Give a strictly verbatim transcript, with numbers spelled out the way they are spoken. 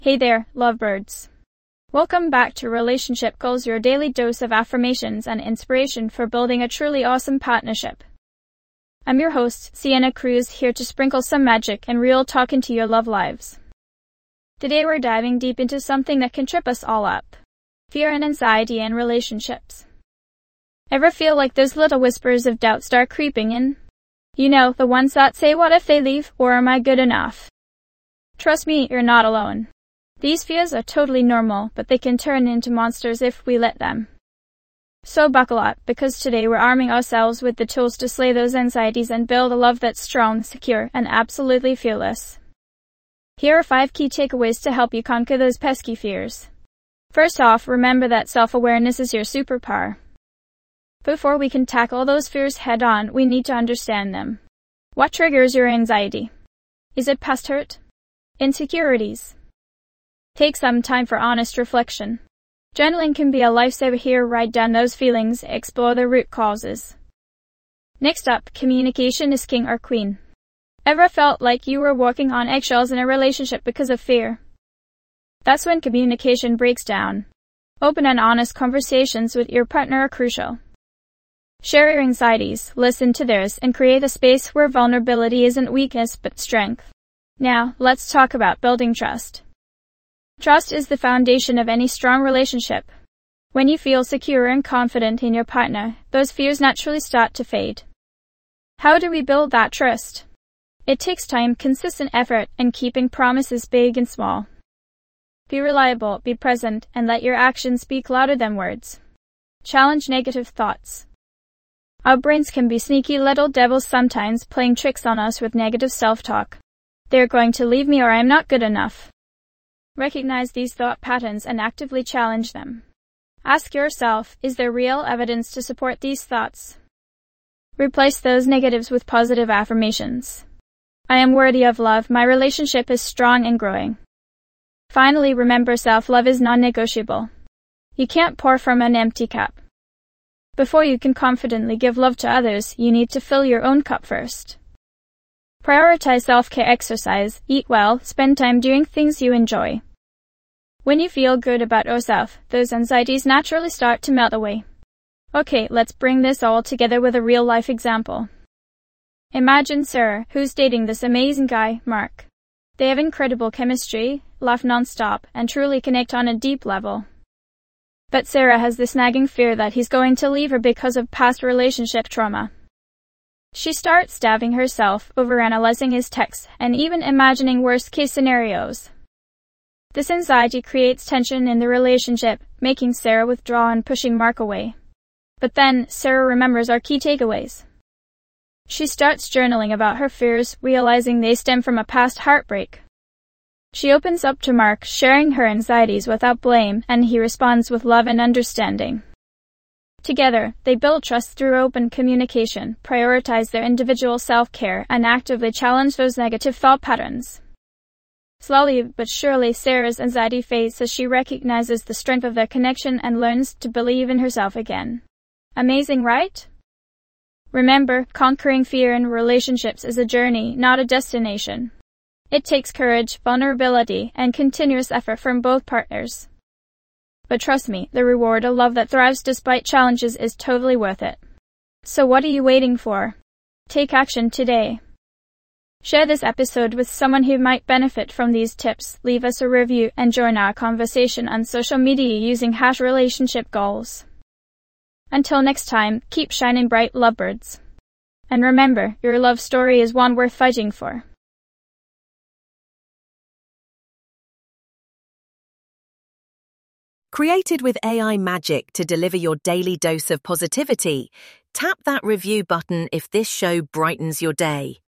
Hey there, lovebirds. Welcome back to Relationship Goals, your daily dose of affirmations and inspiration for building a truly awesome partnership. I'm your host, Sienna Cruz, here to sprinkle some magic and real talk into your love lives. Today we're diving deep into something that can trip us all up: fear and anxiety in relationships. Ever feel like those little whispers of doubt start creeping in? You know, the ones that say, what if they leave, or am I good enough? Trust me, you're not alone. These fears are totally normal, but they can turn into monsters if we let them. So buckle up, because today we're arming ourselves with the tools to slay those anxieties and build a love that's strong, secure, and absolutely fearless. Here are five key takeaways to help you conquer those pesky fears. First off, remember that self-awareness is your superpower. Before we can tackle those fears head-on, we need to understand them. What triggers your anxiety? Is it past hurt? Insecurities? Take some time for honest reflection. Journaling can be a lifesaver here. Write down those feelings, explore the root causes. Next up, communication is king or queen. Ever felt like you were walking on eggshells in a relationship because of fear? That's when communication breaks down. Open and honest conversations with your partner are crucial. Share your anxieties, listen to theirs, and create a space where vulnerability isn't weakness but strength. Now, let's talk about building trust. Trust is the foundation of any strong relationship. When you feel secure and confident in your partner, those fears naturally start to fade. How do we build that trust? It takes time, consistent effort, and keeping promises big and small. Be reliable, be present, and let your actions speak louder than words. Challenge negative thoughts. Our brains can be sneaky little devils, sometimes playing tricks on us with negative self-talk. They're going to leave me, or I'm not good enough. Recognize these thought patterns and actively challenge them. Ask yourself, is there real evidence to support these thoughts? Replace those negatives with positive affirmations. I am worthy of love, my relationship is strong and growing. Finally, remember, self-love is non-negotiable. You can't pour from an empty cup. Before you can confidently give love to others, you need to fill your own cup first. Prioritize self-care, exercise, eat well, spend time doing things you enjoy. When you feel good about yourself, those anxieties naturally start to melt away. Okay, let's bring this all together with a real-life example. Imagine Sarah, who's dating this amazing guy, Mark. They have incredible chemistry, laugh non-stop, and truly connect on a deep level. But Sarah has this nagging fear that he's going to leave her because of past relationship trauma. She starts doubting herself, overanalyzing his texts, and even imagining worst-case scenarios. This anxiety creates tension in the relationship, making Sarah withdraw and pushing Mark away. But then, Sarah remembers our key takeaways. She starts journaling about her fears, realizing they stem from a past heartbreak. She opens up to Mark, sharing her anxieties without blame, and he responds with love and understanding. Together, they build trust through open communication, prioritize their individual self-care, and actively challenge those negative thought patterns. Slowly but surely, Sarah's anxiety fades as she recognizes the strength of their connection and learns to believe in herself again. Amazing, right? Remember, conquering fear in relationships is a journey, not a destination. It takes courage, vulnerability, and continuous effort from both partners. But trust me, the reward, a love that thrives despite challenges, is totally worth it. So what are you waiting for? Take action today. Share this episode with someone who might benefit from these tips, leave us a review, and join our conversation on social media using hash relationship goals. Until next time, keep shining bright, lovebirds. And remember, your love story is one worth fighting for. Created with A I magic to deliver your daily dose of positivity, tap that review button if this show brightens your day.